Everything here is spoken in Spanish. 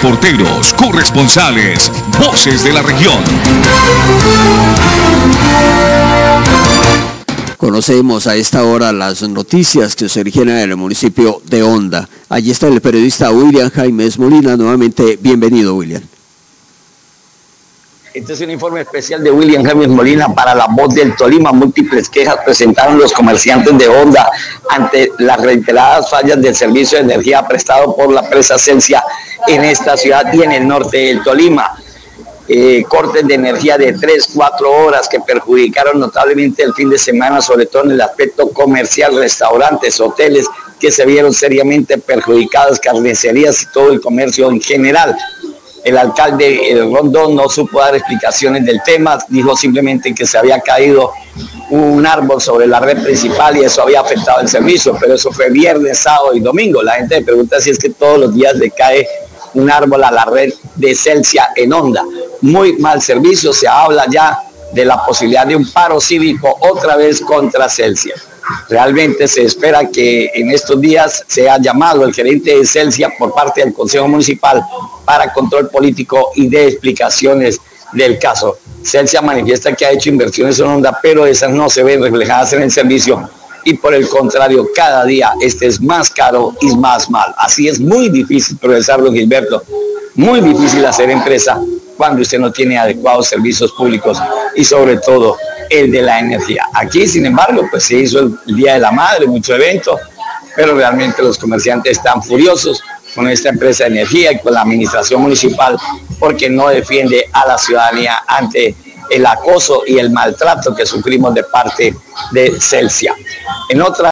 reporteros, corresponsales, voces de la región. Conocemos a esta hora las noticias que se originan en el municipio de Honda. Allí está el periodista William Jaimes Molina. Nuevamente, bienvenido, William. Este es un informe especial de William Jaimes Molina para La Voz del Tolima. Múltiples quejas presentaron los comerciantes de Honda ante las reiteradas fallas del servicio de energía prestado por la empresa Celsia en esta ciudad y en el norte del Tolima. Cortes de energía de 3-4 horas que perjudicaron notablemente el fin de semana, sobre todo en el aspecto comercial, restaurantes, hoteles que se vieron seriamente perjudicados, carnicerías y todo el comercio en general. El alcalde Rondón no supo dar explicaciones del tema, dijo simplemente que se había caído un árbol sobre la red principal y eso había afectado el servicio, pero eso fue viernes, sábado y domingo. La gente me pregunta si es que todos los días le cae un árbol a la red de Celsia en Honda. Muy mal servicio, se habla ya de la posibilidad de un paro cívico otra vez contra Celsia. Realmente se espera que en estos días sea llamado el gerente de Celsia por parte del Consejo Municipal para control político y de explicaciones del caso. Celsia manifiesta que ha hecho inversiones en Honda, pero esas no se ven reflejadas en el servicio y por el contrario, cada día este es más caro y más mal. Así es muy difícil progresar, don Gilberto, muy difícil hacer empresa cuando usted no tiene adecuados servicios públicos y sobre todo el de la energía. Aquí, sin embargo, pues se hizo el Día de la Madre, mucho evento, pero realmente los comerciantes están furiosos con esta empresa de energía y con la administración municipal porque no defiende a la ciudadanía ante el acoso y el maltrato que sufrimos de parte de Celsia. En otra